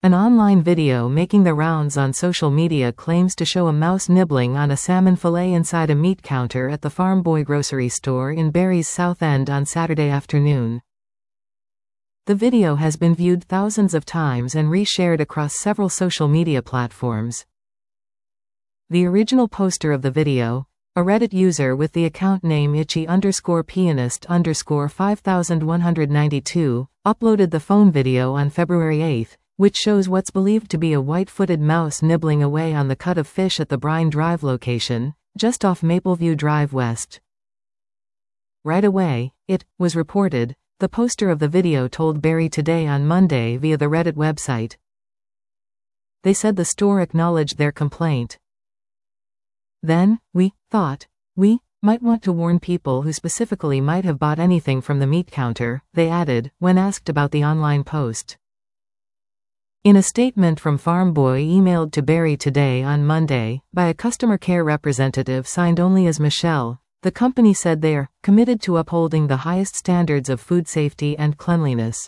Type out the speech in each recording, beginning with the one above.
An online video making the rounds on social media claims to show a mouse nibbling on a salmon fillet inside a meat counter at the Farm Boy grocery store in Barrie's South End on Saturday afternoon. The video has been viewed thousands of times and reshared across several social media platforms. The original poster of the video, a Reddit user with the account name itchy_pianist_5192, uploaded the phone video on February 8, which shows what's believed to be a white-footed mouse nibbling away on the cut of fish at the Brine Drive location, just off Mapleview Drive West. Right away, it was reported, the poster of the video told Barrie Today on Monday via the Reddit website. They said the store acknowledged their complaint. Then, we thought, we might want to warn people who specifically might have bought anything from the meat counter, they added, when asked about the online post. In a statement from Farm Boy emailed to Barrie Today on Monday, by a customer care representative signed only as Michelle, the company said they are committed to upholding the highest standards of food safety and cleanliness.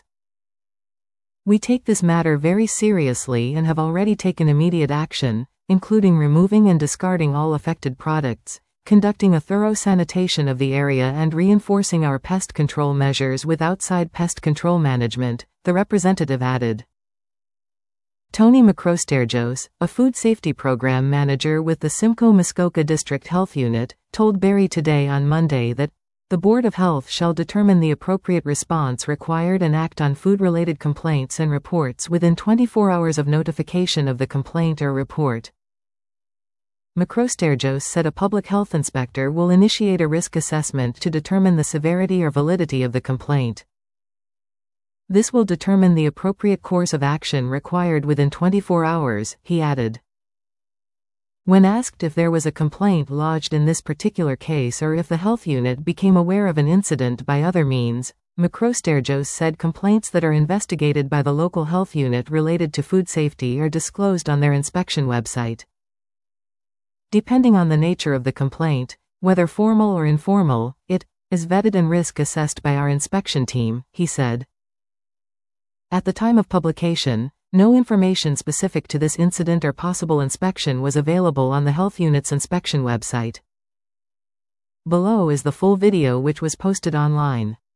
We take this matter very seriously and have already taken immediate action, including removing and discarding all affected products, conducting a thorough sanitation of the area and reinforcing our pest control measures with outside pest control management, the representative added. Tony Macrosterjos, a food safety program manager with the Simcoe Muskoka District Health Unit, told Barrie Today on Monday that the Board of Health shall determine the appropriate response required and act on food-related complaints and reports within 24 hours of notification of the complaint or report. Macrosterjos said a public health inspector will initiate a risk assessment to determine the severity or validity of the complaint. This will determine the appropriate course of action required within 24 hours, he added. When asked if there was a complaint lodged in this particular case or if the health unit became aware of an incident by other means, Macrosterjos said complaints that are investigated by the local health unit related to food safety are disclosed on their inspection website. Depending on the nature of the complaint, whether formal or informal, it is vetted and risk assessed by our inspection team, he said. At the time of publication, no information specific to this incident or possible inspection was available on the health unit's inspection website. Below is the full video which was posted online.